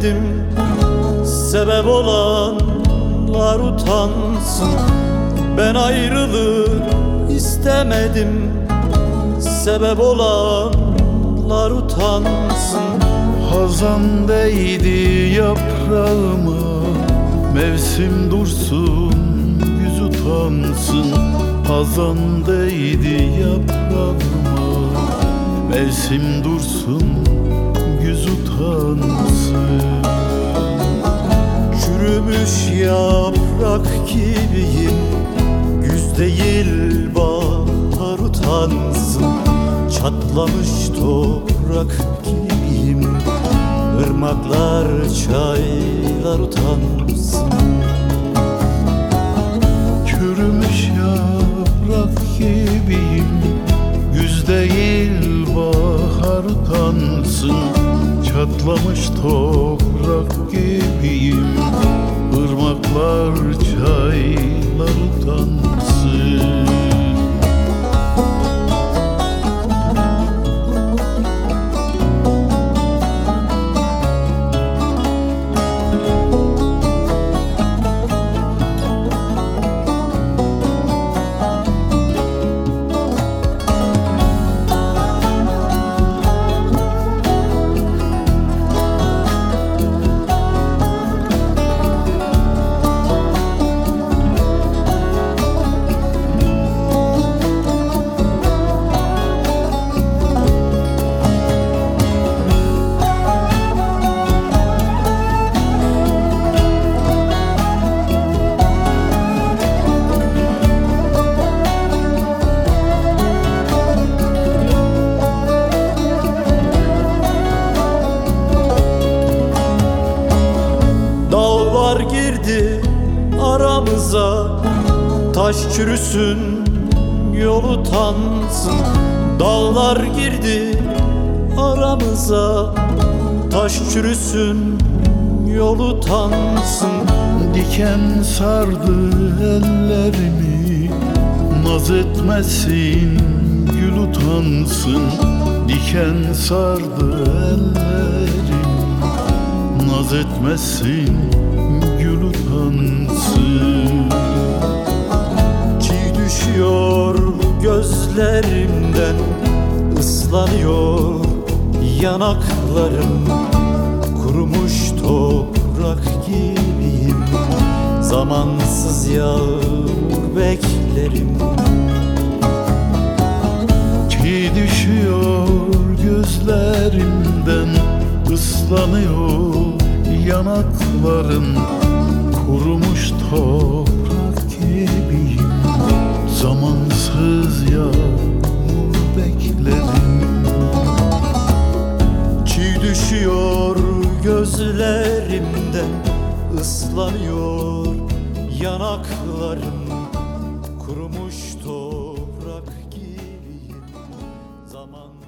istemedim, sebep olanlar utansın. Ben ayrılık istemedim, sebep olanlar utansın. Hazan değdi yaprağıma, mevsim dursun yüz utansın. Hazan değdi yaprağıma, mevsim dursun yüz utansın. Çürümüş yaprak gibiyim, güz değil bahar utansın. Çatlamış toprak gibiyim, ırmaklar çaylar utansın. Çürümüş yaprak gibiyim, güz değil bahar utansın. Çatlamış toprak gibiyim, ırmaklar çaylar utansın. Dağlar girdi aramıza, taş çürüsün yol utansın. Dağlar girdi aramıza, taş çürüsün yol utansın. Diken sardı ellerimi, naz etmesin gül utansın. Diken sardı ellerimi, naz etmesin gül utansın. Çiğ düşüyor gözlerimden, ıslanıyor yanaklarım. Kurumuş toprak gibiyim, zamansız yağmur beklerim. Çiğ düşüyor gözlerimden, ıslanıyor yanakların. Kurumuş toprak gibiyim, zamansız yağmur beklerim. Çiğ düşüyor gözlerimden, ıslanıyor yanaklarım. Kurumuş toprak gibiyim, zaman